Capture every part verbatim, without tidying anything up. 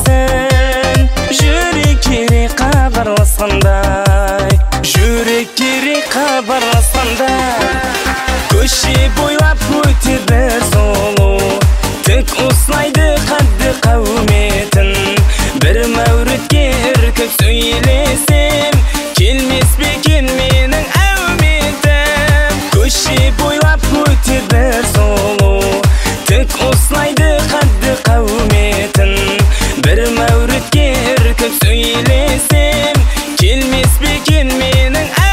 қауыметін. Жүрек керек хабарласқандай, жүрек керек хабарласқандай. Көше бойлап өтеді солу, тік ұслайды қадды қауыметін. Бір мәуретке іркіп сөйлесем, келмес бе екен менің әуметім. Көше бойлап өтеді солу, тік ұслайды қадды қауыметін. Бір мәуретке іркіп сөйлесем, келмес бе екен менің әуметім.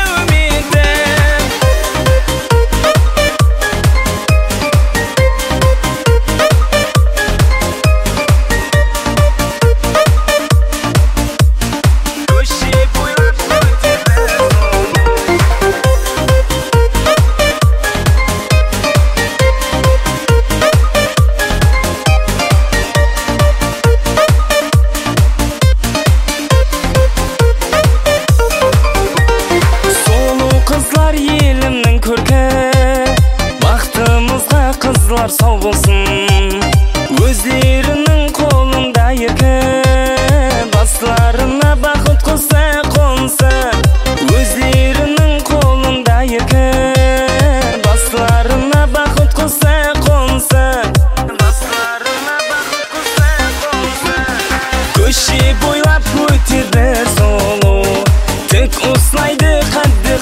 Елімнің көркі, бақтымызға қызлар сау болсын. Өзлерінің қолында еркі, басларына бақыт құсы қонсы. Өзлерінің қолында еркі, басларына бақыт құсы қонсы. Басларына бақыт құсы қонсы. Көше бойлап өтеді солу, тік ұслайды қадды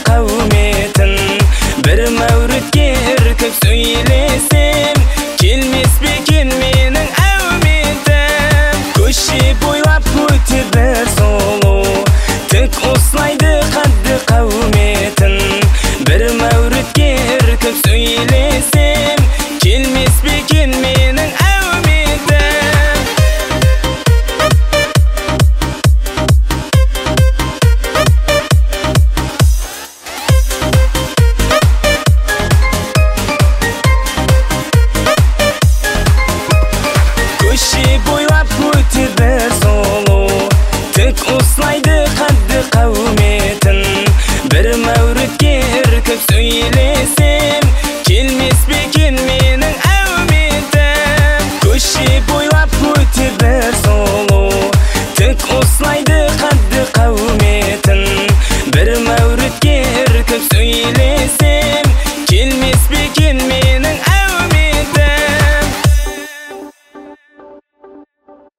қауыметін. Бір мәуретке іркіп сөйлесем, келмес бе